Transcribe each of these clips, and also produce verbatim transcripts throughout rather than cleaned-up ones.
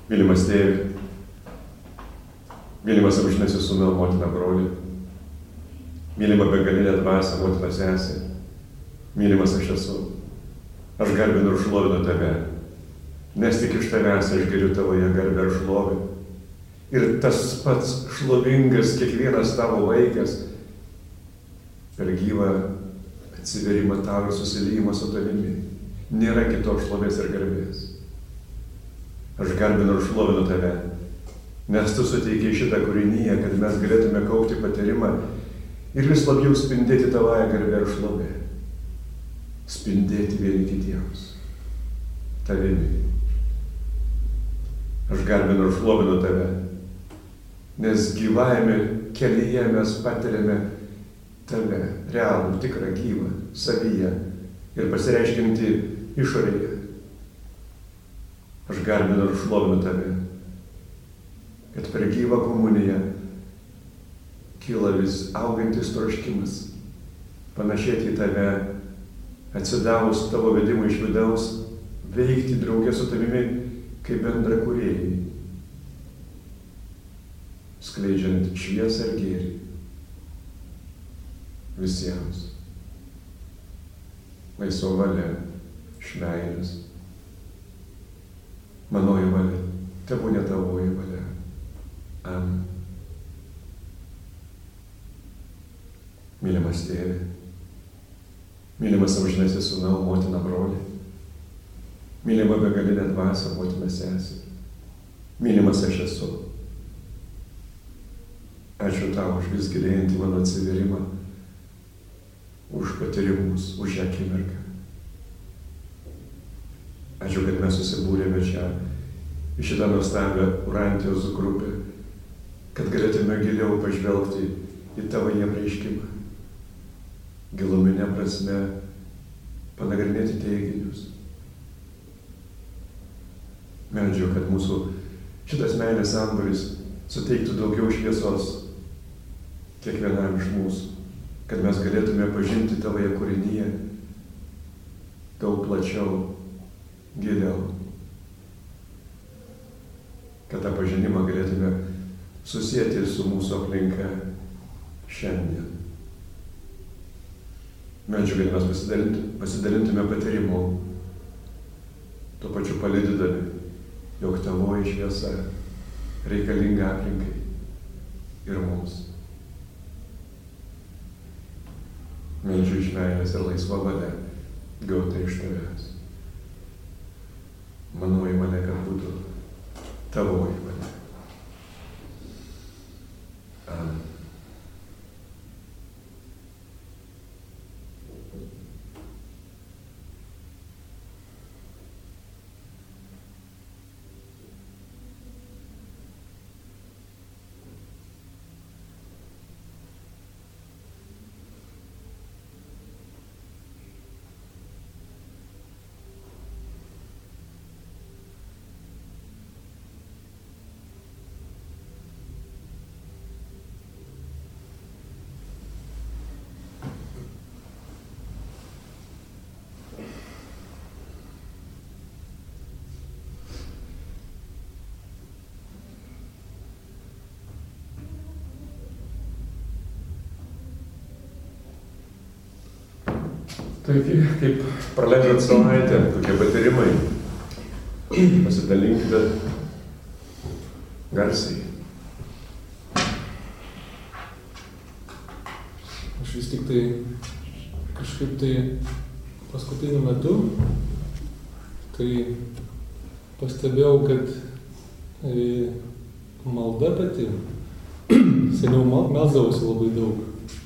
Mylimas tėvi, mylimas amžinasis sūnau, motina broli, mylima begalinė dvasia, motina sesė, mylimas aš esu. Aš garbinu ir šlovinu tave, nes tik iš tavęs aš geriu tavoje garbę ir šlovę. Ir tas pats šlovingas kiekvienas tavo vaikas per gyvą atsiverimą tau ir susiliejimą su tavimi. Nėra kitos šlovės ir garbės. Aš garbinu ir šlovinu tave, nes tu suteikiai šitą kūrinyje, kad mes galėtume kaupti patyrimą ir vis labiau spindėti tavąją garbę ir šlovę. Spindėti vieni kitiems. Tavimi. Aš garbinu ir šlovinu tave, nes gyvajame kelyje mes patiriame tave, realų, tikrą, gyvą, savyje ir pasireiškinti išorėje. Aš garbinu ir šlovinu tave, kad per gyvą komuniją kyla vis augantis troškimas panašėti į tave, atsidavus tavo vedimui iš vidaus, veikti draugė su tavimi kaip bendra kūrėjai, skleidžiant šviesą ir gėrį visiems. Laisva valia, šmeilės. Manoji valia, tebūnie tavoji valia. Amen. Mylimas tėve, mylimas amžinasis sūnau, motina broli, mylima begalinė dvasia, motina sesė, mylimas aš esu. Ačiū tau už vis gilėjantį mano atsiverimą, už patyrimus, už šią akimirką. Ačiū, kad mes susibūrėme čia į šitą nuostabią Urantijos grupę, kad galėtume giliau pažvelgti į tavo apreiškimą, giluminę prasme panagrinėti teiginius. Meldžiu, kad mūsų šitas meilės sandoris suteiktų daugiau šviesos kiekvienam iš mūsų, kad mes galėtume pažinti tavoje kūrinyje daug plačiau, giliau, kad tą pažinimą galėtume susijęti su mūsų aplinka šiandien. Meldžiu, kad mes pasidalintume, pasidalintume patyrimu, tuo pačiu palydydami, jog tavoji šviesa reikalinga aplinkai ir mums. Meldžiu iš meilės ir laisva valia, gauta iš tavęs. Manoji valia, kad būtų tavoji valia. Amen. Taigi, kaip praleidžiat savaitę, tokie patyrimai, pasidalinkite garsiai. Aš vis tik tai kažkaip tai paskutiniu metu tai pastebėjau, kad e, malda pati, seniau melsdavausi labai daug.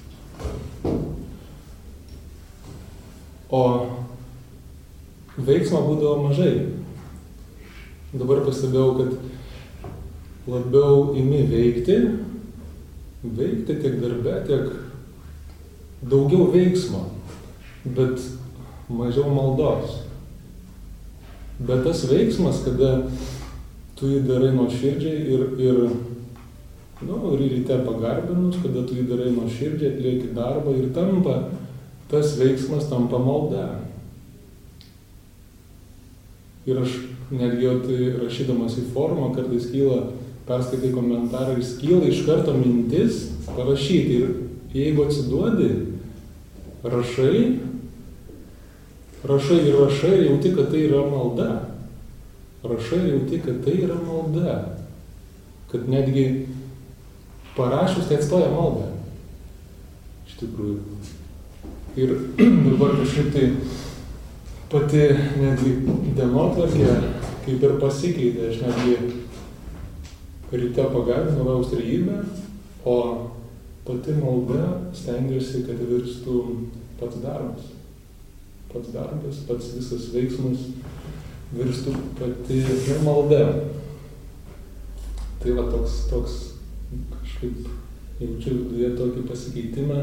O veiksmo būdavo mažai. Dabar pastebėjau, kad labiau imi veikti, veikti tiek darbe, tiek daugiau veiksmo, bet mažiau maldos. Bet tas veiksmas, kada tu jį darai nuoširdžiai ir, ir, nu, ir ryte pagarbinus, kada tu jį darai nuoširdžiai, atlieki darbą ir tampa, tas veiksmas tampa malda. Ir aš netgi jau tai rašydamas į forumą kartais kyla, perskaitai komentarą ir skyla iš karto mintis parašyti. Ir jeigu atsiduodi, rašai, rašai ir rašai ir jauti, kad tai yra malda. Rašai ir jauti, kad tai yra malda. Kad netgi parašius tai atstoja maldą. Iš tikrųjų. Ir dabar kažkaip tai pati netgi dienotvarkė kaip ir pasikeitė. Aš netgi ryte pagarbinu Rojaus trejybę, o pati malda stengiuosi, kad virstų pats darbas. Pats darbas, pats visas veiksmas virstų pati malda. Tai va toks, toks kažkaip jaučiu viduje tokį pasikeitimą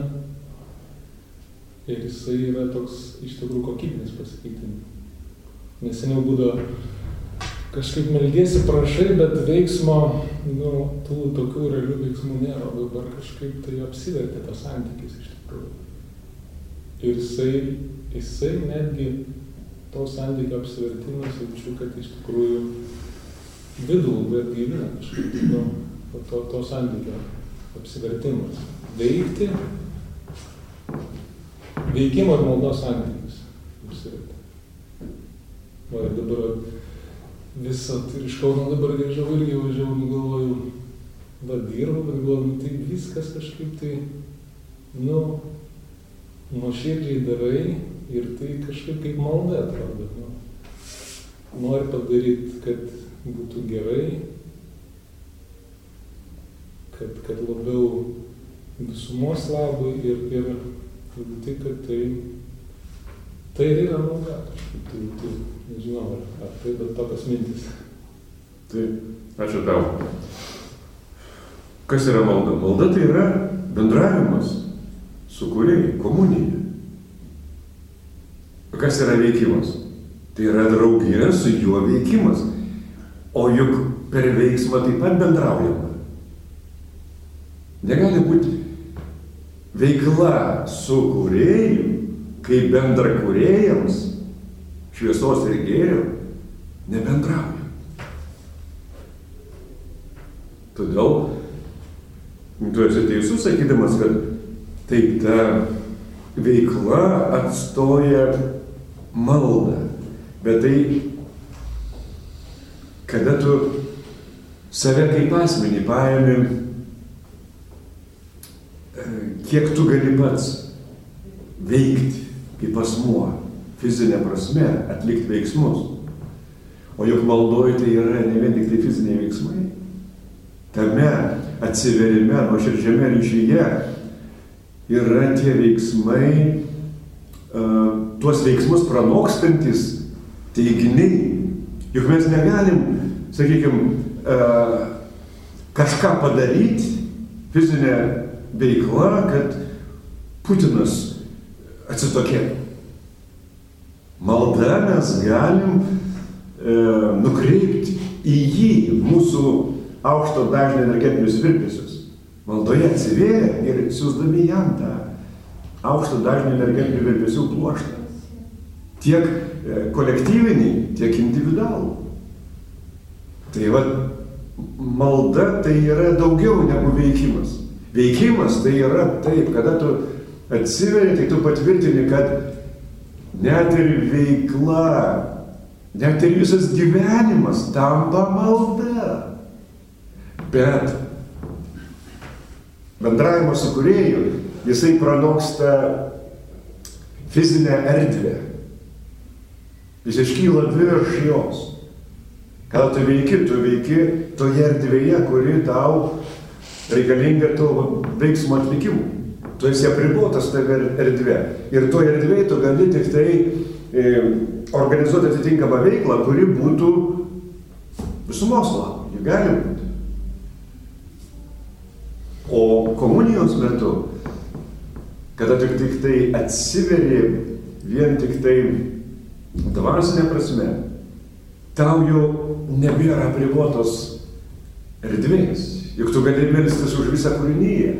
ir jisai yra toks iš tikrųjų kokybinis pasikeitimas. Nes seniau būdavo kažkaip meldiesi, prašai, bet veiksmo, nu, tų tokių realių veiksmų nėra, o dabar kažkaip tai apsivertė tas santykis iš tikrųjų. Ir jisai, jisai netgi to santykio apsivertimas, jaučiu, kad iš tikrųjų vidų labai atgaivina kažkaip, nu, to, to santykio apsivertimas. Veikti, veikimo ir maldos santykis apsivertė. Va, ir dabar visą, ir iš Kauno dabar grįžau irgi važiavau, galvoju, va, dirbu, bet galvoju, tai viskas kažkaip tai, nu, nuoširdžiai darai ir tai kažkaip kaip malda atrodo, nu. Nori padaryti, kad būtų gerai, kad, kad labiau visumos labui ir, ir tai, kad tai, tai ir yra malda kažkaip, tai, tai nežinau, ar, ar tai, bet tokios mintis. Tai, ačiū tau. Kas yra malda? Malda tai yra bendravimas su kūrėju, komunija. Kas yra veikimas? Tai yra draugija su juo veikimas. O juk per veiksmą taip pat bendraujama. Negali būti veikla su kūrėju, kaip bendra kūrėjams, šviesos ir gėrio, nebendrauja. Todėl tu esi teisus, sakydamas, kad taip ta veikla atstoja maldą. Bet tai, kada tu save kaip asmenį paėmi, kiek tu gali pats veikti kaip asmuo, fizinė prasme, atlikti veiksmus. O juk maldoje tai yra ne vien tik tai fiziniai veiksmai. Tame atsiverime, nuoširdžiame ryšyje yra tie veiksmai, uh, tuos veiksmus pranokstantis teiginiai. Juk mes negalim, sakykime, uh, kažką padaryti fizinę veiklą, kad Putinas atsitokėtų. Malda mes galim e, nukreipti į jį mūsų aukšto dažnio energetinius virpesius. Maldoje atsivėrė ir siųsdami jam tą aukšto dažnio energetinių virpesių pluoštą. Tiek e, kolektyvinį, tiek individualų. Tai va, malda tai yra daugiau negu veikimas. Veikimas tai yra taip, kada tu atsiveri, tai tu patvirtini, kad net ir veikla, net ir visas gyvenimas tampa malda. Bet bendravimas su kūrėju, jisai pranoksta fizinę erdvę. Jis iškyla virš jos. Kada tu veiki, tu veiki toje erdvėje, kuri tau reikalinga tavo veiksmo atlikimui. Tu esi apribotas tave erdvė. Ir toje erdvėje tu gali tik tai e, organizuoti atitinkamą veiklą, kuri būtų visumos labui. Ji gali būti. O komunijos metu, kada tik, tik tai atsiveri vien tik tai dvasinė prasme, tau jau nebėra apribotos erdvės. Juk tu gali melstis už visą kūrinyje.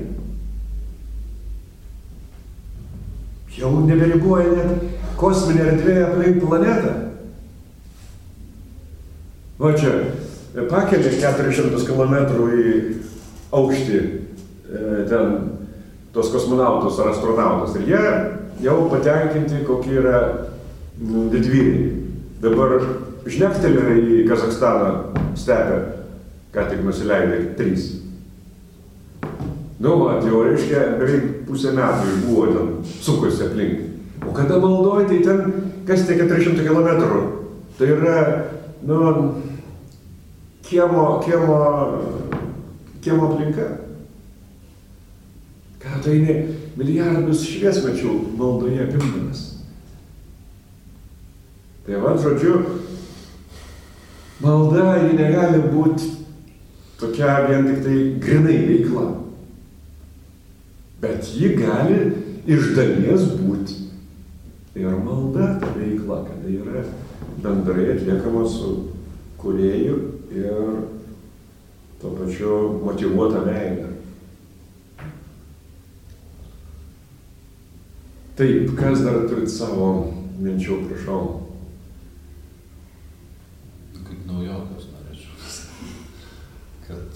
Jau neberiboja net kosminė erdvė aplink planetą. Va čia, pakelė keturis šimtus kilometrų į aukštį ten tos kosmonautus ar astronautus. Ir jie jau patenkinti, kokie yra didvyriai. Dabar žnektelėjo į Kazakstaną stepę, ką tik nusileidė trys. Nu, va, jau reiškia, beveik pusę metų išbuvo ten, sukosi aplink. O kada maldoji, tai ten, kas tie keturi šimtai kilometrų? Tai yra, nu, kiemo, kiemo, kiemo aplinka. Ką tai ne milijardus šviesmečių maldoje apimdamas. Tai va, žodžiu, malda, ji negali būti tokia vien tik tai grinai veikla. Bet ji gali iš dalies būti ir malda ta veikla, kada yra bendrai atliekama su kūrėju ir tuo pačiu motyvuota meilė. Taip, kas dar turit savo minčių, prašau? Kaip naujokas norėčiau pasakyti, kad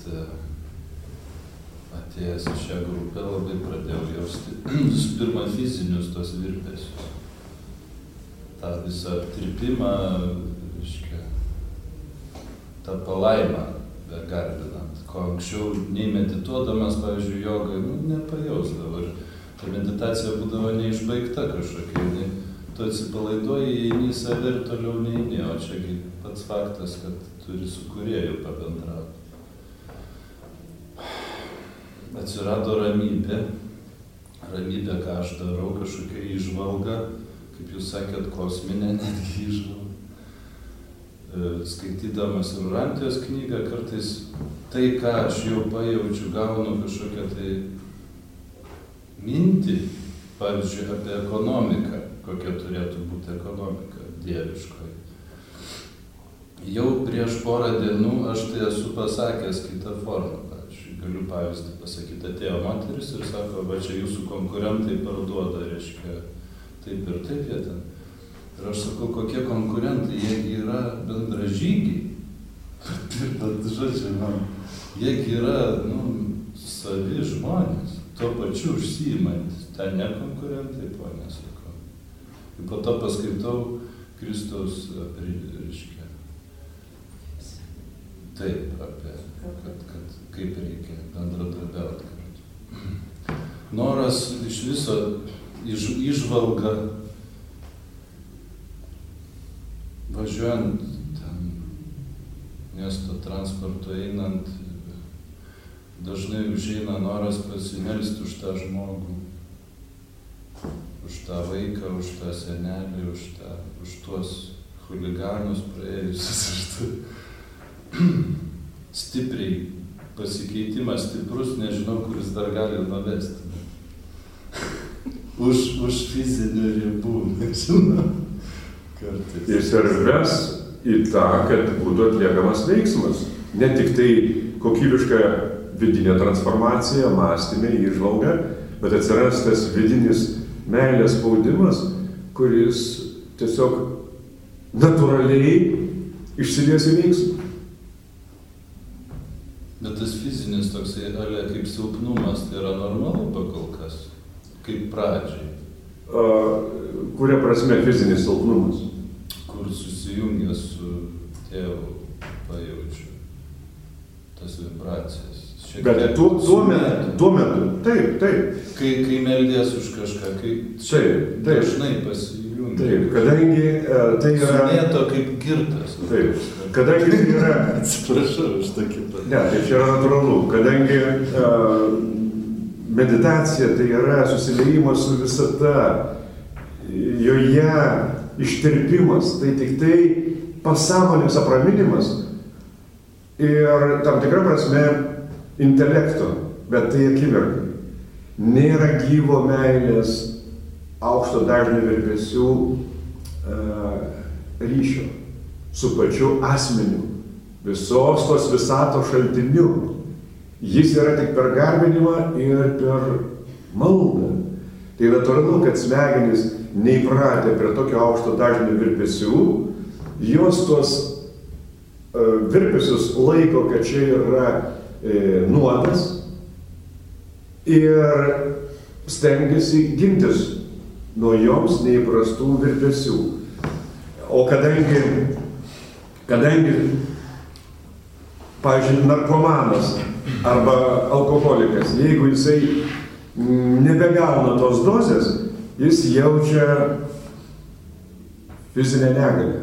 atėjęs į šią grupę labai pradėjau jausti visų pirma fizinius tos virpesius. tą visą aptripimą, reiškia, tą palaimą begarbinant, ko anksčiau nei medituodamas, pavyzdžiui, jogai, nu, nepajausdavo. Ir ta meditacija būdavo neišbaigta kažkokia, ne, tu atsipalaiduoji, eini į save ir toliau neini, o čiagi pats faktas, kad turi su kūrėju pabendrauti. Atsirado ramybė, ramybė, ką aš darau, kažkokia įžvalga, kaip jūs sakėt, kosminė netgi įžvalga. Skaitydamas Urantijos knygą, kartais tai, ką aš jau pajaučiu, gaunu kažkokią tai mintį, pavyzdžiui, apie ekonomiką, kokia turėtų būti ekonomika dieviškoji. Jau prieš porą dienų aš tai esu pasakęs kitą formą. Galiu pavyzdį pasakyti, atėjo moteris ir sako, va čia jūsų konkurentai parduoda, reiškia, taip ir taip jie ten. Ir aš sakau, kokie konkurentai, jie yra bendražygiai. Bet, žodžiu, man, jie yra, nu, savi žmonės, tuo pačiu užsiimantis. Ten ne konkurentai, ponė, sakau. Ir po to paskaitau Kristaus, reiškia, taip, apie, kad, kad kaip reikia bendradarbiauti kartu. Noras iš viso iš, išvalga, važiuojant ten miesto transportu einant, dažnai užeina noras pasimelsti už tą žmogų, už tą vaiką, už tą senelį, už, tą, už tuos chuliganus praėjusius, už tą stipriai. Pasikeitimas stiprus, nežinau, kuris dar gali nuvesti. Už, už fizinių ribų, nežinau. Kartais. Jis ir ves į tą, kad būtų atliekamas veiksmas. Ne tik tai kokybiška vidinė transformacija, mąstymė, įžvalga, bet atsiras tas vidinis meilės spaudimas, kuris tiesiog natūraliai išsilies į veiksmą. Bet tas fizinis toksai, ale kaip silpnumas, tai yra normalu pakol kas, kaip pradžiai. A, kuria prasme fizinis silpnumas? Kur susijungia su tėvu, pajaučiu tas vibracijas. Šiek Bet tuo, tuo, metu, tuo metu, taip, taip. Kai, kai meldės už kažką, kai taip, taip. dažnai pasijungia. Taip, kadangi uh, tai yra... Sumėto kaip girtas. Taip, kadangi tai yra... Atsiprašau už tokį pat. Ne, tai čia yra natūralu, kadangi uh, meditacija tai yra susiliejimas su visata, joje ištirpimas, tai tik tai pasąmonės apraminimas ir tam tikra prasme intelekto, bet tai akimirkai. Nėra gyvo meilės aukšto dažnio virpesių uh, ryšio su pačiu asmeniu, visos tos visatos šaltiniu. Jis yra tik per garbinimą ir per maldą. Tai natūralu, kad smegenys neįpratę prie tokio aukšto dažnio virpesių, jos tuos virpesius laiko, kad čia yra e, nuodas ir stengiasi gintis nuo joms neįprastų virpesių. O kadangi, kadangi pavyzdžiui, narkomanas arba alkoholikas, jeigu jisai nebegauna tos dozės, jis jaučia fizinę negalę.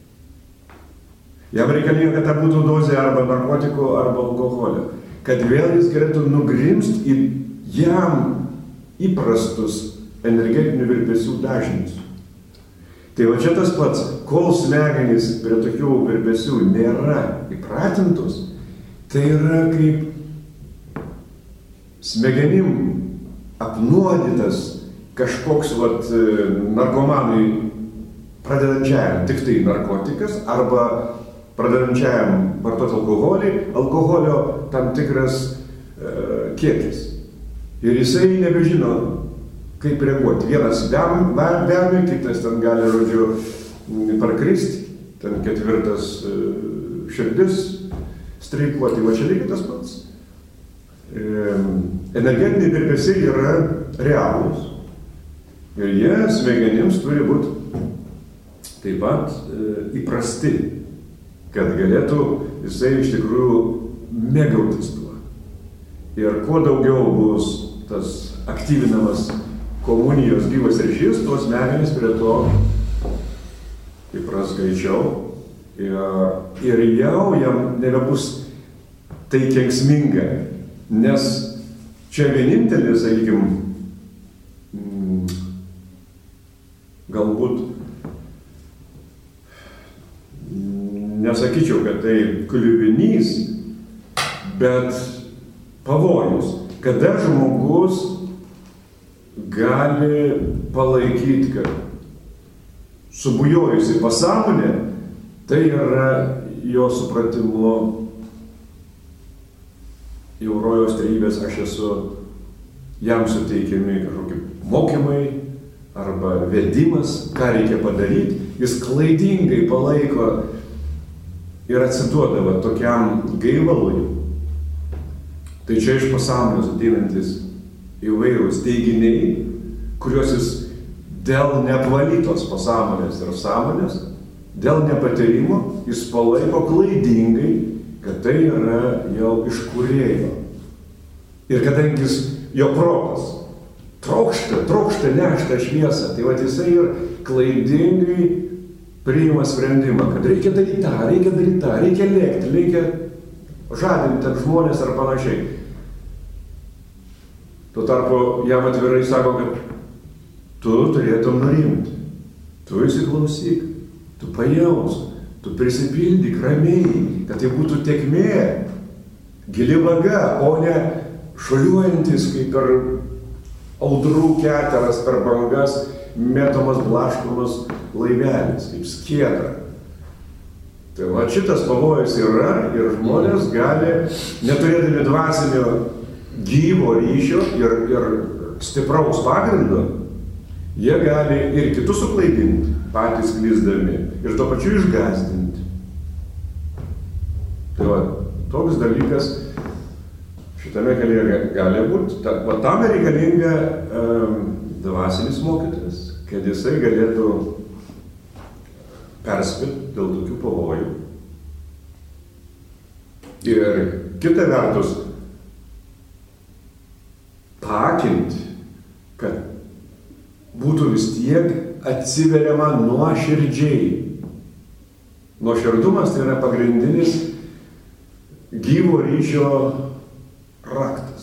Jam reikalinga, kad ta būtų dozė arba narkotikų, arba alkoholio, kad vėl jis galėtų nugrimst į jam įprastus energetinių virpesių dažnius. Tai va čia tas pats, kol smegenys prie tokių virpesių nėra įpratintos, tai yra kaip smegenim apnuodytas kažkoks vat, narkomanui pradedančiajam tik tai narkotikas arba pradedančiajam vartoti alkoholį, alkoholio tam tikras e, kiekis. Ir jisai nebežino, kaip reaguoti. Vienas vemia, kitas ten gali, žodžiu, parkristi, ten ketvirtas e, širdis streikuoti, va čia lygiai tas pats. E, energetiniai virpesiai yra realūs ir jie smegenims turi būti taip pat e, įprasti, kad galėtų jisai iš tikrųjų mėgautis tuo. Ir kuo daugiau bus tas aktyvinamas komunijos gyvas ryšys, tuos smegenys prie to įpras greičiau. Ir, ir jau jam nebebus tai kenksminga, nes čia vienintelis, sakykime, galbūt nesakyčiau, kad tai kliuvinys, bet pavojus, kada žmogus gali palaikyti, kad subujojusi pasąmonė, tai yra jo supratimo jau rojaus trejybės aš esu, jam suteikiami kažkokie mokymai arba vedimas, ką reikia padaryti, jis klaidingai palaiko ir atsiduodavo tokiam gaivalui. Tai čia iš pasąmonės ateinantis įvairūs teiginiai, kuriuos jis dėl neapvalytos pasąmonės ir sąmonės, dėl nepatyrimo, jis palaiko klaidingai, kad tai yra jau iš kūrėjo. Ir kadangi jis, jo protas trokšta, trokšta neštą šviesą, tai va jisai ir klaidingai priima sprendimą, kad reikia daryti tą, reikia daryti tą, reikia lėkti, reikia žadinti ten žmonės ar panašiai. Tuo tarpu jam atvirai sako, kad tu turėtum nurimti, tu įsiklausyk, tu pajausk, tu prisipildyk ramiai, kad tai būtų tėkmė, gili vaga, o ne šuoliuojantis kaip per audrų keteras, per bangas, mėtomas blaškomas laivelis, kaip skiedra. Tai va šitas pavojus yra ir žmonės gali, neturėdami dvasinio gyvo ryšio ir, ir stipraus pagrindo, jie gali ir kitus suklaidinti, patys klysdami ir tuo pačiu išgąsdinti. Tai va, toks dalykas šitame kelyje gali būti. Ta, va tam reikalinga um, dvasinis mokytojas, kad jisai galėtų perspėti dėl tokių pavojų. Ir kita vertus, paakinti, kad būtų vis tiek atsiveriama nuoširdžiai. Nuoširdumas tai yra pagrindinis gyvo ryšio raktas.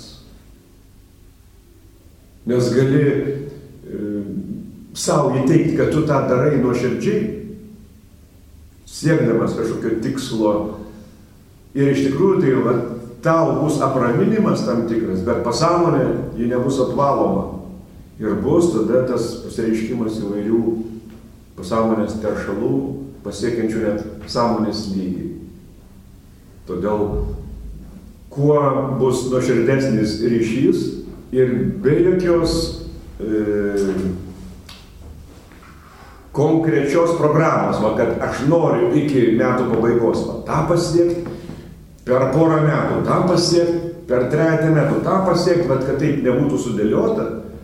Nes gali e, savo įteikti, kad tu tą darai nuoširdžiai, siekdamas kažkokio tikslo. Ir iš tikrųjų tai va, tau bus apraminimas tam tikras, bet pasąmonė ji nebus apvaloma. Ir bus tada tas pasireiškimas įvairių pasąmonės teršalų, pasiekiančių net sąmonės lygį. Todėl kuo bus nuoširdesnis ryšys ir be jokios e, konkrečios programos, va, kad aš noriu iki metų pabaigos va, tą pasiekti, per porą metų tą pasiekti, per trejatą metų tą pasiekti, bet kad taip nebūtų sudėliota,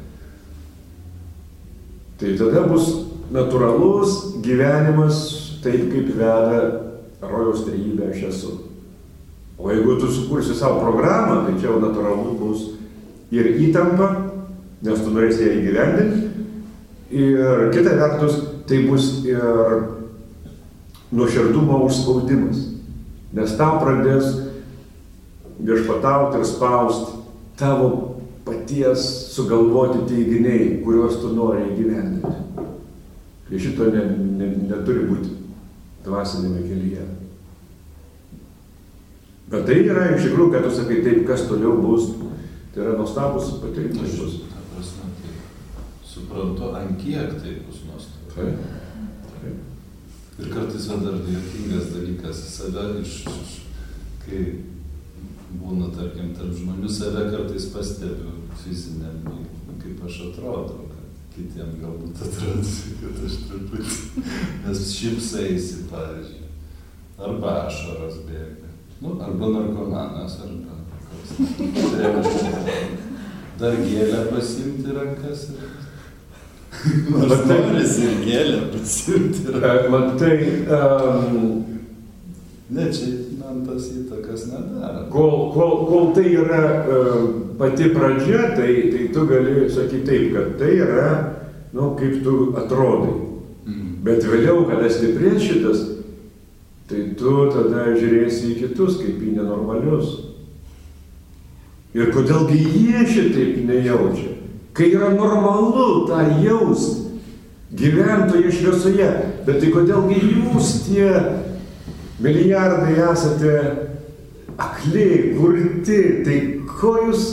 tai tada bus natūralus gyvenimas taip, kaip veda rojaus trejybė aš esu. O jeigu tu sukursi savo programą, tai čia jau natūralu bus ir įtampa, nes tu norėsi ją įgyvendinti, ir kita vertus, tai bus ir nuoširdumo užspaudimas, nes tau pradės viešpatauti ir spausti tavo paties sugalvoti teiginiai, kuriuos tu nori įgyvendinti. Tai šito ne, ne, neturi būti dvasinėme kelyje. Bet tai yra iš tikrųjų, kad tu sakai taip, kas toliau bus, tai yra nuostabus patyrimai bus. Ta prasme, tai suprantu, ant kiek tai bus nuostabu. Taip, taip. Ir kartais va dar juokingas dalykas, save iš, iš, kai būna, tarkim, tarp žmonių, save kartais pastebiu fiziniam, kaip aš atrodau, kad kitiem galbūt atrodo, kad aš truputį, nes šipsaisi, pavyzdžiui, arba ašaros bėga. Nu, arba narkomanas, arba koks. Dar gėlę pasimti rankas. Nors noris ir gėlę pasimti rankas. Matai, um, ne, čia man tas įtakas nedaro. Kol, kol, kol tai yra uh, pati pradžia, tai, tai tu gali sakyti taip, kad tai yra, nu, kaip tu atrodai. Mm. Bet vėliau, kada stiprės šitas, tai tu tada žiūrėsi į kitus kaip į nenormalius. Ir kodėlgi jie šitaip nejaučia? Kai yra normalu tą jaust, gyventoje šviesoje, bet tai kodėlgi jūs tie milijardai esate akli, kurti, tai ko jūs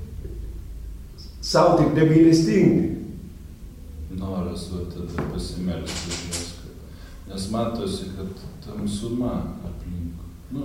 savo taip negailestingi? Noras va tada pasimelsti už juos, nes matosi, kad tamsuma aplink. Nu,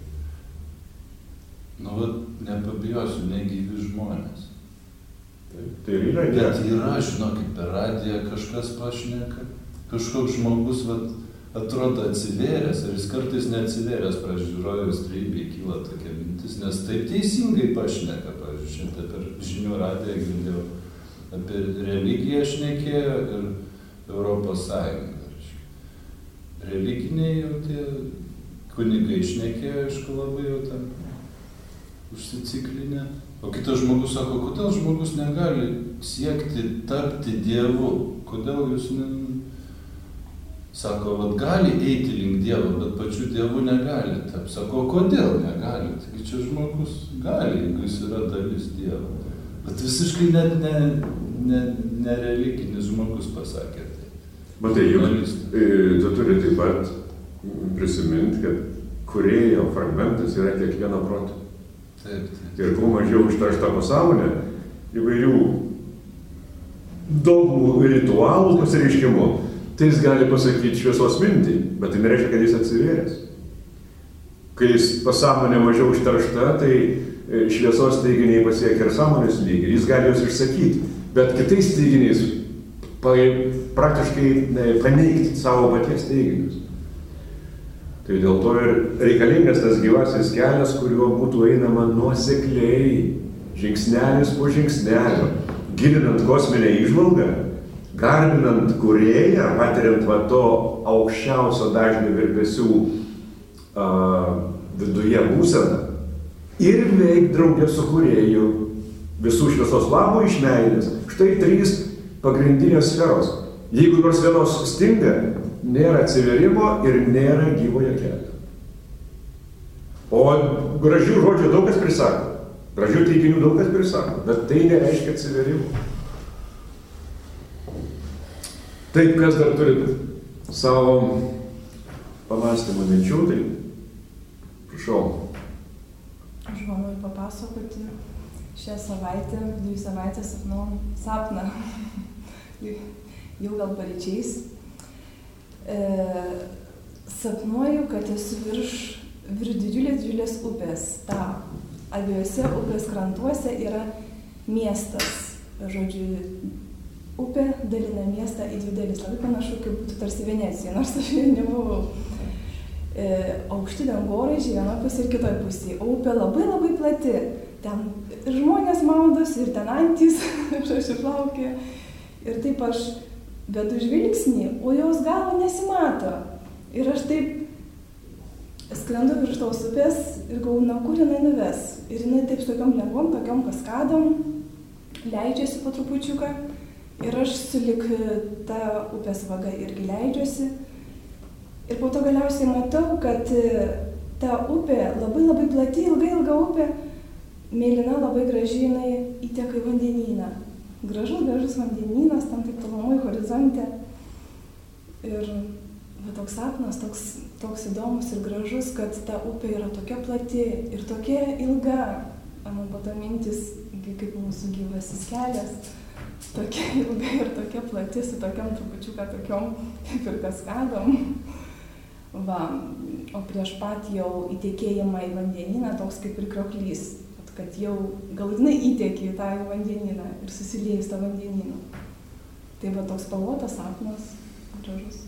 nu, va, nepabijosiu, negyvi žmonės. Tai, tai yra, bet yra, žinokit, per radiją kažkas pašneka, kažkoks žmogus, va, atrodo atsivėręs, ar jis kartais neatsivėręs, pavyzdžiui, rojaus trejybėj kyla tokia mintis, nes taip teisingai pašneka, pavyzdžiui, šitą per žinių radiją girdėjau, apie religiją šnekėjo ir Europos Sąjungą. Religiniai jau tie kunigai šnekėjo, aišku, labai jau ten užsiciklinę. O kitas žmogus sako, kodėl žmogus negali siekti tapti Dievu? Kodėl jūs ne... Sako, vat gali eiti link Dievo, bet pačiu Dievu negali tapti. Sako, kodėl negali? Taigi čia žmogus gali, jeigu jis yra dalis Dievo. Bet visiškai net ne, ne, ne religinis žmogus pasakė. Matai, juk tu turi taip pat prisiminti, kad kūrėjo fragmentas yra kiekvieno proto. Taip, taip. Ir kuo mažiau užteršta pasąmonė įvairių dogmų ritualų pasireiškimų, tai jis gali pasakyti šviesos mintį, bet tai nereiškia, kad jis atsivėręs. Kai jis pasąmonė mažiau užteršta, tai šviesos teiginiai pasiekia ir sąmonės lygį. Jis gali juos išsakyti, bet kitais teiginiais praktiškai paneigti savo paties teiginius. Tai dėl to ir reikalingas tas gyvasis kelias, kuriuo būtų einama nuosekliai, žingsnelis po žingsnelio, gilinant kosminę įžvalgą, garbinant kūrėją, patiriant va to aukščiausio dažnio virpesių uh, viduje būseną ir veik draugė su kūrėju visų šviesos labų iš meilės. Štai trys pagrindinės sferos. Jeigu nors vienos stinga, nėra atsiverimo ir nėra gyvojo kelio. O gražių žodžių daug kas prisako, gražių teiginių daug kas prisako, bet tai nereiškia atsiverimo. Taip, kas dar turit savo pamąstymų minčių, tai prašau. Aš noriu papasakoti šią savaitę, dvi savaitės sapnau sapną, jau gal paryčiais. E, sapnuoju, kad esu virš, virš didžiulės, didžiulės upės. Ta, abiejose upės krantuose yra miestas, žodžiu, upė dalina miestą į dvi dalis. Labai panašu, kaip būtų tarsi Venecija, nors aš joje nebuvau. E, aukšti dangoraižiai vienoje pusėje ir kitoje pusėje. O upė labai labai plati. Ten ir žmonės maudosi, ir ten antys, žodžiu, plaukia. Ir taip aš vedu žvilgsnį, o jos galo nesimato. Ir aš taip skrendu virš tos upės ir galvoju, na kur jinai nuves. Ir jinai taip su tokiom lengvom, tokiom kaskadom leidžiasi po trupučiuką. Ir aš sulik ta upės vaga irgi leidžiuosi. Ir po to galiausiai matau, kad ta upė labai labai plati, ilga ilga upė, mėlyna, labai graži, jinai įteka į vandenyną. Gražus, gražus vandenynas, tam taip tolumoj horizonte. Ir va, toks sapnas, toks, toks įdomus ir gražus, kad ta upė yra tokia plati ir tokia ilga. Man po to mintis, kaip mūsų gyvasis kelias, tokia ilga ir tokia plati, su tokiam trupučiuką tokiom kaip ir kaskadom. Va, o prieš pat jau įtekėjimą į vandenyną toks kaip ir krioklys, kad jau galutinai įtekė į tą vandenyną ir susiliejus tą vandenyną. Tai va toks spalvotas sapnas, gražus.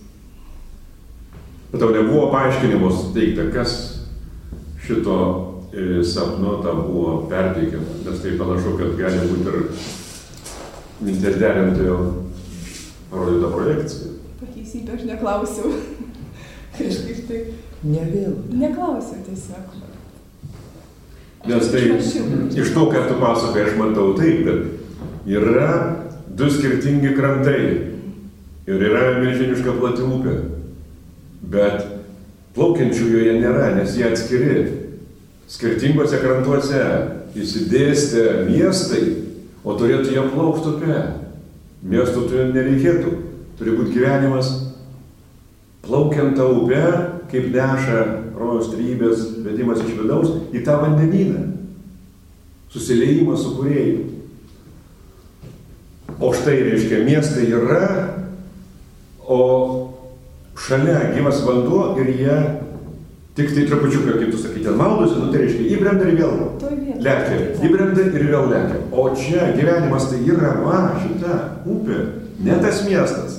Bet tau nebuvo paaiškinimus teikta, kas šito sapnu tau buvo perteikiama, nes tai panašu, kad gali būti ir minties derintojo parodyta projekcija. Pakeisybė, aš neklausiau. Kažkaip tai... Ne vėl. Neklausiau tiesiog. Nes tai iš to, ką tu pasakai, aš matau taip, kad yra du skirtingi krantai ir yra milžiniška plati upė. Bet plaukiančių joje nėra, nes jie atskiri. Skirtingose krantuose įsidėstę miestai, o turėtų jie plaukti upė. Miestų turi nereikėtų. Turi būti gyvenimas plaukiant tą upę, kaip neša rojaus trybės vedimas iš vidaus į tą vandenyną. Susiliejimas su kūrėju. O štai, reiškia, miestai yra, o šalia gyvas vanduo ir jie tik tai trupučiuką, kaip tu sakai, ten maudosi, nu tai reiškia, įbrenda ir vėl lekia, įbrenda ir vėl lekia. O čia gyvenimas tai yra, va, šita upė, ne tas miestas.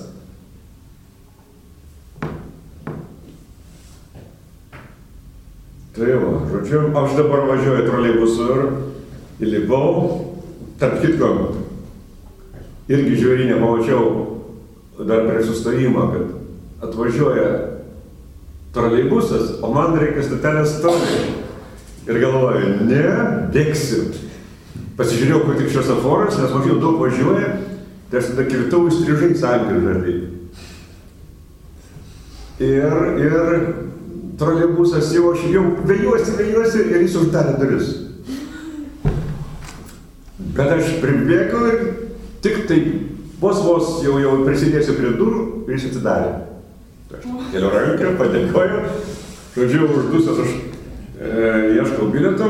Tai va, žodžiu, aš dabar važiuoju troleibusu ir įlipau, tarp kitko, irgi žiūrinę pamačiau dar prie sustojimo, kad atvažiuoja troleibusas, o man reikia stotelės stovi. Ir galvoju, ne, bėgsiu. Pasižiūrėjau, kur tik šviesoforas, nes mažiau daug važiuoja, tai aš tada kirtau įstrižai sankryžą. Ir, ir troleibusas jau, aš jau vėjuosi, vėjuosi ir jis uždarė duris. Bet aš pribėgau ir tik taip, vos vos jau, jau prisidėsiu prie durų ir jis atsidarė. Aš keliu ranką, padėkoju, žodžiu, uždusęs aš e, ieškau bilieto.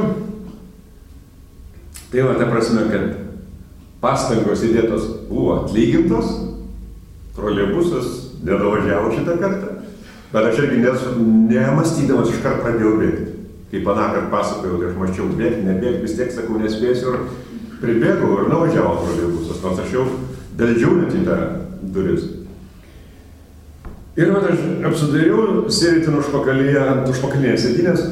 Tai va, ta prasme, kad pastangos įdėtos buvo atlygintos, troleibusas nedavažiavo šitą kartą, bet aš irgi nes, nemąstydamas iškart pradėjau bėgti. Kaip anąkart pasakojau, tai aš maščiau bėgti, nebėgti, vis tiek sakau, nespėsiu ir pribėgau ir nuvažiavo troleibusas, nors aš jau beldžiau net į tą duris. Ir vat aš apsidairiau, sėdėti ant užpakalyje, ant užpakalinės sėdynės,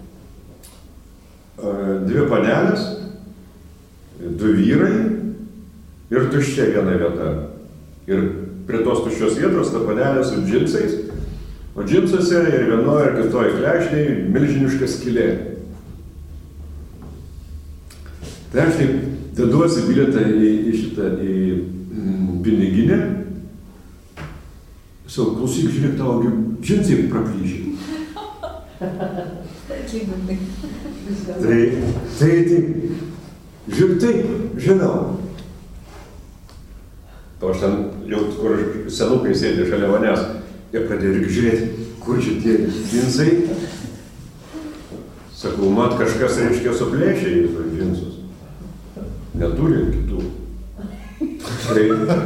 dvi panelės, du vyrai ir tuščia viena vieta. Ir prie tos tuščios vietos ta panelė su džinsais, o džinsuose ir vienoje ir kitoje klešniai milžiniška skylė. Tai aš taip deduosi bilietą į, į šitą, į mm, piniginę. Sau, klausyk, žiūrėk, tavo džinsai praplyšė. Tai, tai, tai, žiūrėk, taip, žinau. O aš ten jau, kur senukai sėdė šalia manęs, jie pradėjo irgi žiūrėti, kur čia tie džinsai. Sakau, mat, kažkas reiškia suplėšė į tos džinsus. Neturi kitų. Tai,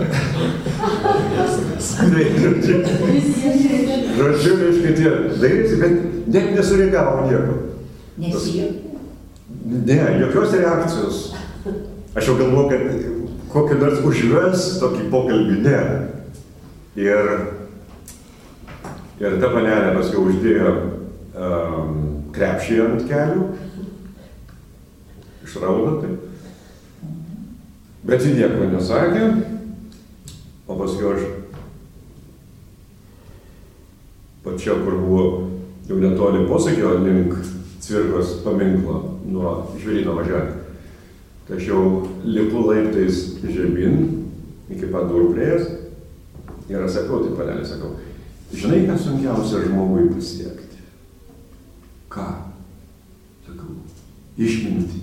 tai, žodžiu, žodžiu, reiškia, tie dairėsi, bet net nesureagavo nieko. Nesijuokė? Ne, jokios reakcijos. Aš jau galvoju, kad kokį nors užves tokį pokalbį, ne. Ir, ir ta panelė paskui uždėjo um, krepšį ant kelių, išraudo tai. Bet ji nieko nesakė, o paskui aš pačia, kur buvo jau netoli posakio link Cvirkos paminklo nuo Žvėryno važiuojant. Tai aš jau lipu laiptais žemyn, iki pat durų prieėjęs, ir aš sakau, tai panelė sakau, žinai, ką sunkiausia žmogui pasiekti? Ką? Sakau, išmintį.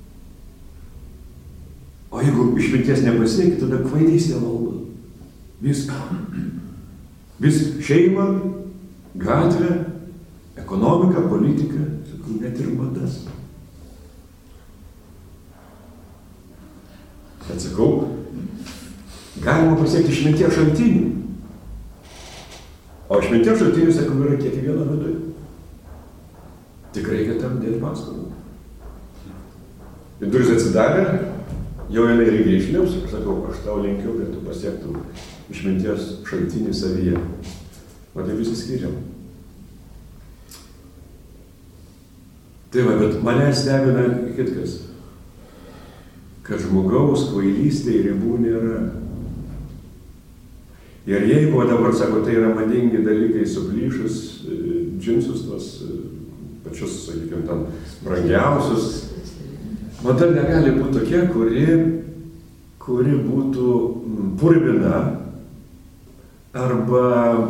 O jeigu išminties nepasiekti, tada kvailystė valdo. Viską. Vis šeimą, gatvę, ekonomiką, politiką, sakau, net ir madas. Bet sakau, galima pasiekti išminties šaltinių. O išminties šaltinių, sakau, yra kiekvieno viduje. Tik reikia tam dėti pastangų. Ir durys atsidarė, jau jinai irgi išlips, aš sakau, aš tau linkiu, kad tu pasiektum išminties šaltinį savyje. O taip visi skiriam. Tai va, bet mane stebina kitkas, kad žmogaus kvailystėje ribų nėra. Ir jeigu dabar, sako, tai yra madingi dalykai, suplyšus, džinsus, tos pačius, sakykime, tam brangiausius, mada negali būti tokia, kuri, kuri būtų purvina arba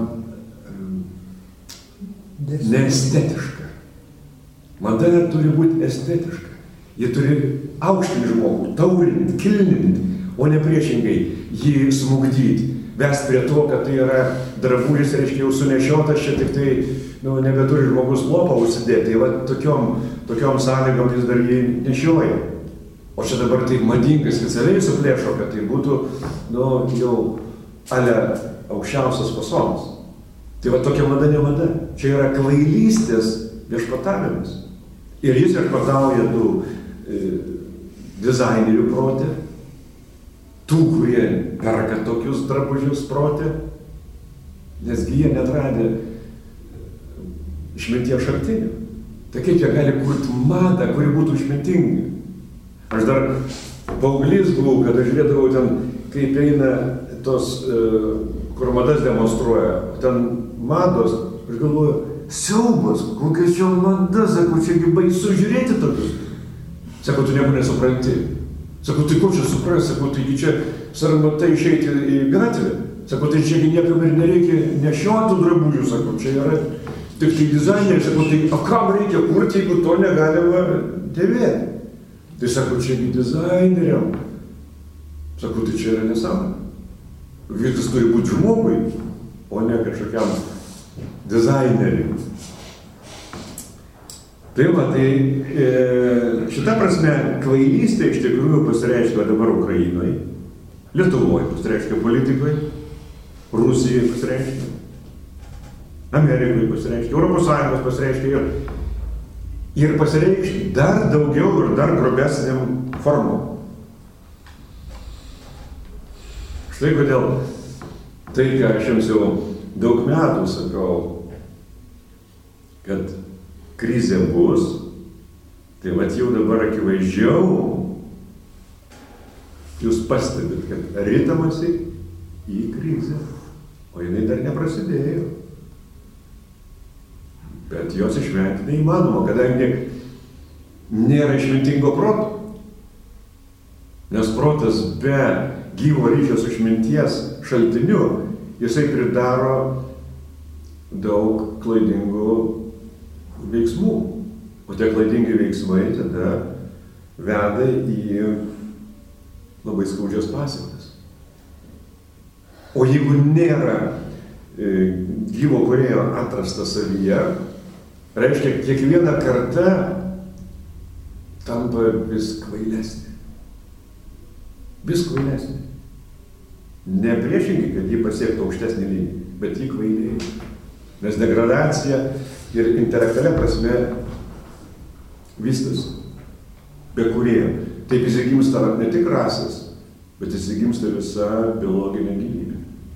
neestetiška. Mada turi būti estetiška. Ji turi aukštinti žmogų, taurinti, kilninti, o ne priešingai jį smugdyti. Vest prie to, kad tai yra drabužis, reiškia jau sunešiotas, čia tik tai nu, nebeturi žmogus lopą užsidėti. Tai va tokiom, tokiom sąlygom jis dar jį nešioja. O čia dabar tai madingai specialiai suplėšo, kad tai būtų nu, jau ale aukščiausias fasonas. Tai va tokia mada ne mada. Čia yra kvailystės viešpatavimas. Ir jis viešpatauja tų e, dizainerių protė, tų, kurie perka tokius drabužius protė, nesgi jie neatradė išminties šaltinių. Tai kaip jie gali kurti madą, kuri būtų išmintinga? Aš dar paauglys buvau, kada žiūrėdavau ten, kaip eina tos, e, kur madas demonstruoja, ten mados, aš galvoju, siaubas, kokia čia mada, sakau, čiagi baisu žiūrėti tokius. Sakau, tu nieko nesupranti. Sakau, tai ko čia supranti, sakau, taigi čia sarmatai išeiti į gatvę. Sakau, tai čiagi niekam ir nereikia nešiotų drabužių, sakau, čia yra tik tai dizaineriai, sakau, tai o kam reikia kurti, jeigu to negalima dėvėti. Tai sakau, čiagi dizaineriam. Sakau, tai čia yra nesąmonė. Viskas turi būti žmogui, o ne kažkokiam dizaineriai. Tai va, tai e, šita prasme kvailystė iš tikrųjų pasireiškia dabar Ukrainoje, Lietuvoje pasireiškia politikoje, Rusijoje pasireiškia, Amerikoje pasireiškia, Europos Sąjungos pasireiškia ir, ir pasireiškia dar daugiau ir dar grubesniam formom. Štai kodėl tai, ką aš jums jau daug metų sakau, kad krizė bus, tai vat jau dabar akivaizdžiau jūs pastebit, kad ritamasi į krizę, o jinai dar neprasidėjo. Bet jos išvengti neįmanoma, kadangi nėra išmintingo proto. Nes protas be gyvo ryšio su išminties šaltiniu, jisai pridaro daug klaidingų veiksmų. O tie klaidingi veiksmai tada veda į labai skaudžias pasekmes. O jeigu nėra e, gyvo kūrėjo atrasta savyje, reiškia, kiekviena karta tampa vis kvailesnė. Vis kvailesnė. Ne priešingai, kad jį pasiektų aukštesnį lygį, bet jį kvailėja. Nes degradacija ir intelektualia prasme vystosi be kūrėjo. Taip įsigimsta ne tik rasės, bet įsigimsta visa biologinė gyvybė.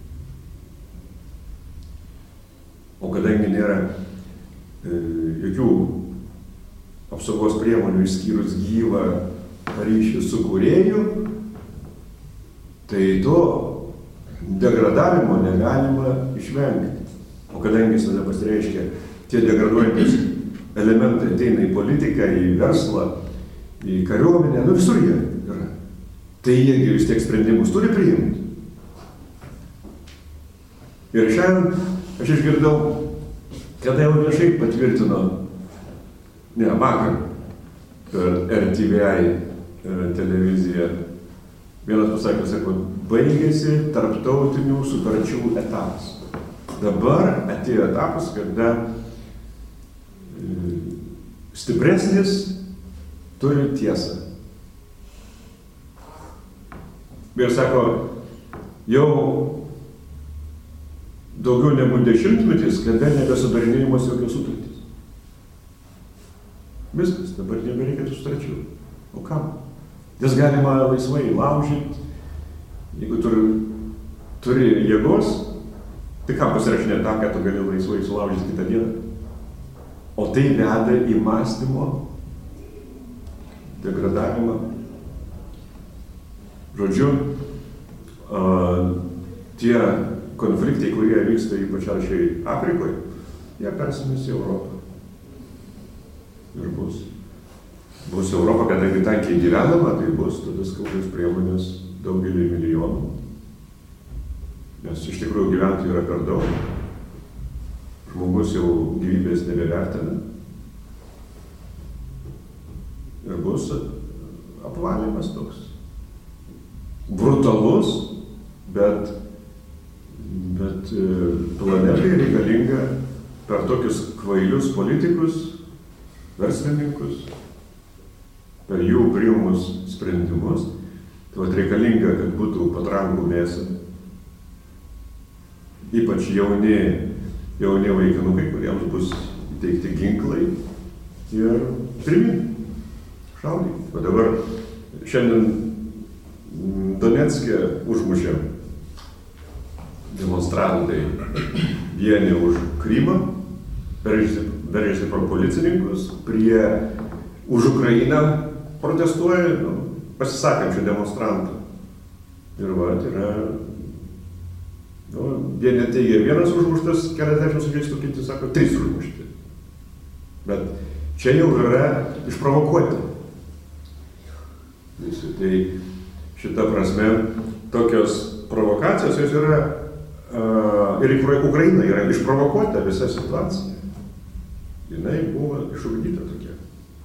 O kadangi nėra e, jokių apsaugos priemonių išskyrus gyvą ryšį su kūrėju, tai to degradavimo negalima išvengti. O kadangi jis nepasireiškia, tie degraduojantis elementai ateina į politiką, į verslą, į kariuomenę, nu visur jie yra. Tai jiegi vis tiek sprendimus turi priimti. Ir šiandien aš išgirdau, kada jau viešai patvirtino, ne, vakar per R T V I televiziją, vienas pasakė, sako, baigėsi tarptautinių sutarčių etapas. Dabar atėjo etapas, kada stipresnis turi tiesą. Ir sako, jau daugiau negu dešimtmetis, kada nebesudarinėjimas jokios sutartys. Viskas, dabar nebereikia tų sutarčių. O kam? Jas galima laisvai laužyti, jeigu turi, turi jėgos, tai kam pasirašinėti tą, kad tu gali laisvai sulaužyti kitą dieną? O tai veda į mąstymo degradavimą. Žodžiu, uh, tie konfliktai, kurie vyksta ypač aršiai Afrikoje, jie persimės į Europą. Ir bus. Bus Europa, kadangi tankiai gyvenama, tai bus tada skaudžios priemonės daugelį milijonų. Nes iš tikrųjų gyventojų yra per daug. Žmogus jau gyvybės nebevertina. Ir bus apvalymas toks. Brutalus, bet, bet planetai reikalinga per tokius kvailius politikus, verslininkus, per jų priimamus sprendimus. Tai vat reikalinga, kad būtų patrankų mėsa. Ypač jauni, jauni vaikinukai, kuriems bus įteikti ginklai ir pirmin, šaudyti. O dabar šiandien Donecke užmušė demonstrantai vieni už Krymą, veržėsi pro policininkus, prie už Ukrainą protestuoja, nu, pasisakančių demonstrantų. Ir va, yra, nu, vieni teigia vienas užmuštas, keliasdešimt sužeistų, kiti sako, trys užmušti. Bet čia jau yra išprovokuoti. Visi, tai šita prasme, tokios provokacijos, jos yra, uh, ir Ukraina yra išprovokuota visa situacija. Jinai buvo išugdyta tokia.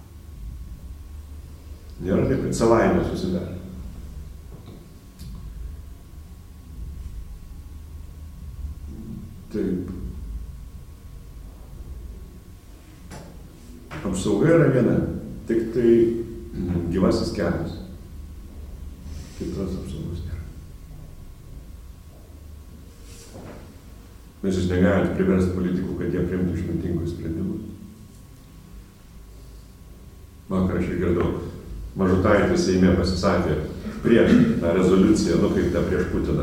Nėra taip, kad savaime susidarė. Taip. Apsauga yra viena, tik tai gyvasis kelias. Kitos apsaugos nėra. Nes jūs negalite priversti politikų, kad jie priimtų išmintingus sprendimus. Vakar aš išgirdau, Mažutaitis Seime pasisakė prieš tą rezoliuciją, nukreiptą prieš Putiną.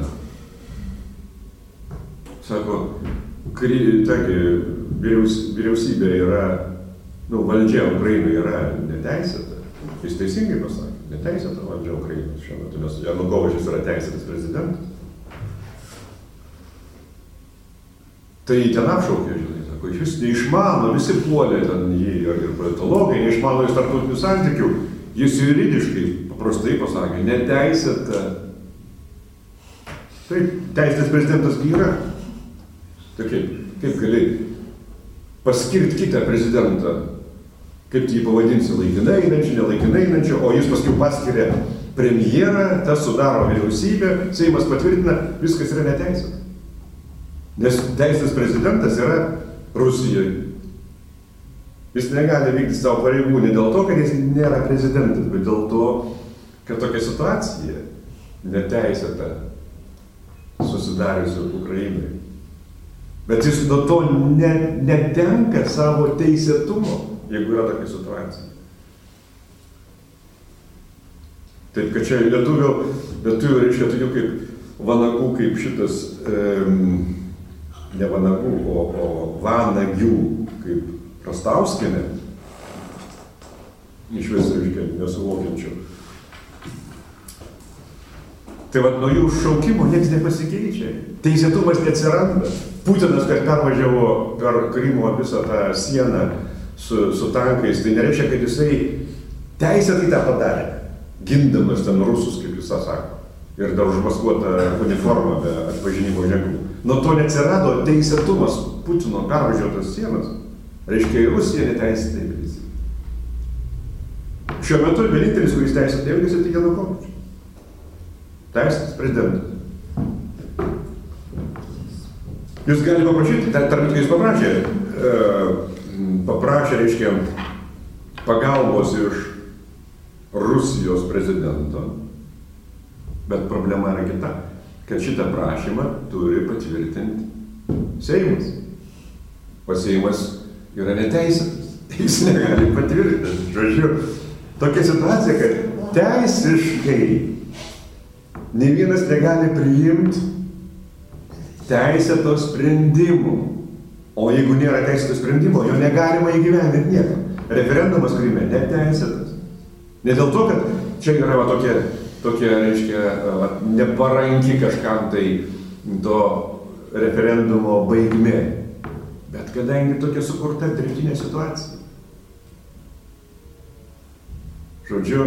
Sako, kri, tagi, vyriaus, vyriausybė yra, nu, valdžia Ukrainoje yra neteisėta. Jis teisingai pasakė. Neteisėta valdžia Ukrainos šiuo metu, nes Janukovyčius yra teisėtas prezidentas. Tai ten apšaukė, žinai, sako, iš vis neišmano, visi puolė ten jį ir, ir politologai, neišmano iš tarptautinių santykių. Jis juridiškai paprastai pasakė, neteisėta. Taip, teisėtas prezidentas yra. Tai kaip, kaip gali paskirti kitą prezidentą? Kaip jį pavadinsi, laikinai einančių, nelaikinai einančių, o jis paskui paskiria premjerą, tas sudaro vyriausybę, Seimas patvirtina, viskas yra neteisėta. Nes teisėtas prezidentas yra Rusijoje. Jis negali vykti savo pareigų ne dėl to, kad jis nėra prezidentas, bet dėl to, kad tokia situacija neteisėta susidariusi Ukrainai. Bet jis nuo to ne, netenka savo teisėtumo, jeigu yra tokia situacija. Taip, kad čia lietuvių, lietuvių reiškia tokių kaip vanagų, kaip šitas, um, ne vanagų, o, o vanagių, kaip Rastauskienė, iš vis, reiškia, nesuvokiančių. Tai vad nuo jų šaukimo niekas nepasikeičia. Teisėtumas neatsiranda. Putinas, kad pervažiavo per Krymo visą tą sieną su, su tankais, tai nereiškia, kad jisai teisėtai tą padarė, gindamas ten rusus, kaip jis sako, ir dar užmaskuotą uniformą be atpažinimo ženklų. Nuo to neatsirado teisėtumas Putino pervažiuotas sienas. Reiškia, ir Rusija neteisėtai elgiasi. Šiuo metu vienintelis, kuris teisėtai elgiasi, tai Janukovyčius. Teisėtas prezidentas. Jūs galite paprašyti, tarp kai jis paprašė, e, paprašė, reiškia, pagalbos iš Rusijos prezidento, bet problema yra kita, kad šitą prašymą turi patvirtinti Seimas. O Seimas yra neteisėtas, jis negali patvirtinti. Žodžiu, tokia situacija, kad teisiškai ne vienas negali priimti teisėto sprendimų. O jeigu nėra teisėto sprendimo, jo negalima įgyvendinti niekam. Referendumas Kryme neteisėtas. Ne dėl to, kad čia yra va, tokia, tokia, reiškia, va, neparanki kažkam tai to referendumo baigmė. Bet kadangi tokia sukurta dirbtinė situacija. Žodžiu,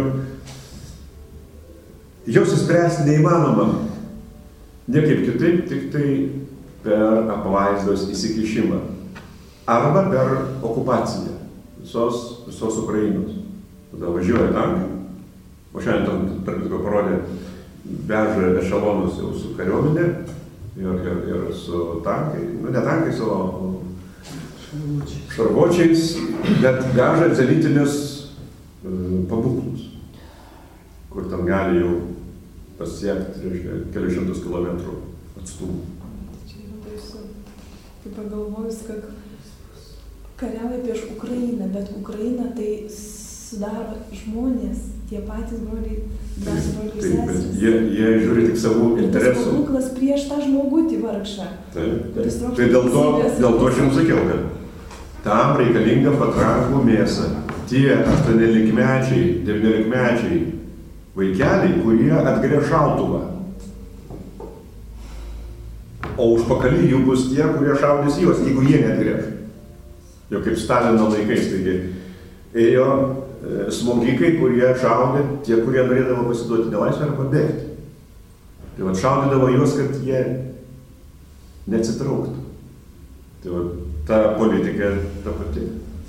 jos įspręsti neįmanoma niekaip kitaip, tik tai per apvaizdos įsikišimą. Arba per okupaciją visos, visos Ukrainos. Tada važiuoja tankai, o šiandien tarp kitko parodė, veža ešelonus jau su kariuomenė ir, ir, ir su tankai, nu ne tankais, o šarvuočiais, bet veža zelitinius uh, pabūklus, kur ten gali jau pasiekti, reiškia, kelius šimtus kilometrų atstumų. Čia yra baisu. Kaip pagalvojus, kad kariauja prieš Ukrainą, bet Ukraina tai sudaro žmonės, tie patys broliai, dar broliai seserys. Jie, jie žiūri tik savų interesų. Tas pabūklas prieš tą žmogutį vargšą. Taip, taip. Tai dėl to, dėl to aš jums sakiau, kad tam reikalinga patrankų mėsa. Tie aštuoniolikmečiai, devyniolikmečiai vaikeliai, kurie atgręš šautuvą. O užpakaly jų bus tie, kurie šaudys juos, jeigu jie neatgręš. Jau kaip Stalino laikais, taigi ėjo e, smogikai, kurie šaudė, tie, kurie norėdavo pasiduoti nelaisvę arba bėgti. Tai vat šaudydavo juos, kad jie neatsitrauktų. Tai vat ta politika ta pati.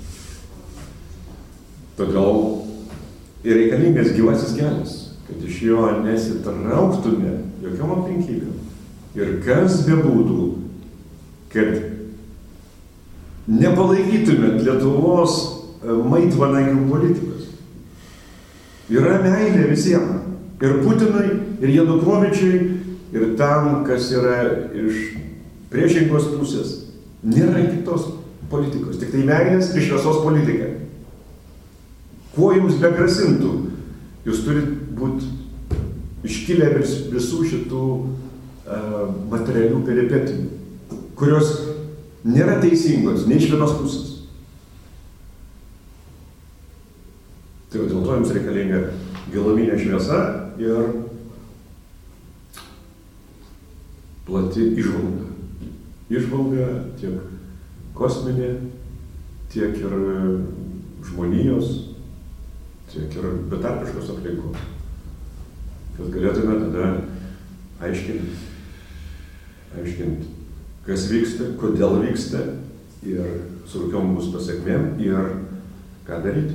Todėl ir reikalingas gyvasis kelias, kad iš jo nesitrauktume jokiom aplinkybėm. Ir kas bebūtų, kad nepalaikytumėt Lietuvos maitvanagių politikos. Yra meilė visiems. Ir Putinui, ir Janukovyčiui, ir tam, kas yra iš priešingos pusės. Nėra kitos politikos, tik tai meilės ir šviesos politika. Kuo jums begrasintų, jūs turit būti iškilę visų šitų uh, materialių peripetijų, kurios nėra teisingos, nei iš vienos pusės. Tai dėl to jums reikalinga giluminė šviesa ir plati įžvalga. Įžvalga tiek kosminė, tiek ir žmonijos, tiek ir betarpiškos aplinkos. Kad galėtume tada aiškinti, aiškinti, kas vyksta, kodėl vyksta ir su kokiom bus pasiekmėm ir ką daryti.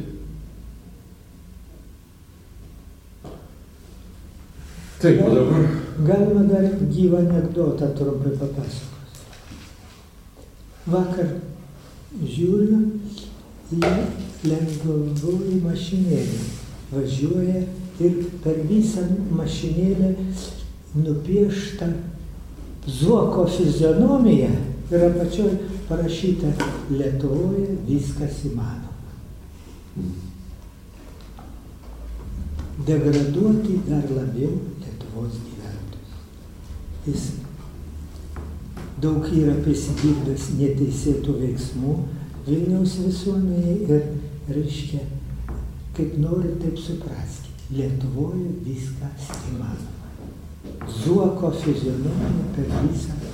Taip, o dabar. Galima dar gyvą anekdotą trumpai papasakos. Vakar žiūriu, į lengvoji mašinėlė važiuoja ir per visą mašinėlę nupiešta Zuoko fizionomija ir apačioj parašyta Lietuvoje viskas įmanoma. degraduoti dar labiau Lietuvos gyventojus. Jis daug yra prisidirbęs neteisėtų veiksmų Vilniaus visuomenėje ir, reiškia, kaip nori, taip supraskite. Lietuvoje viskas įmanoma. Zuoko fizionomija per visą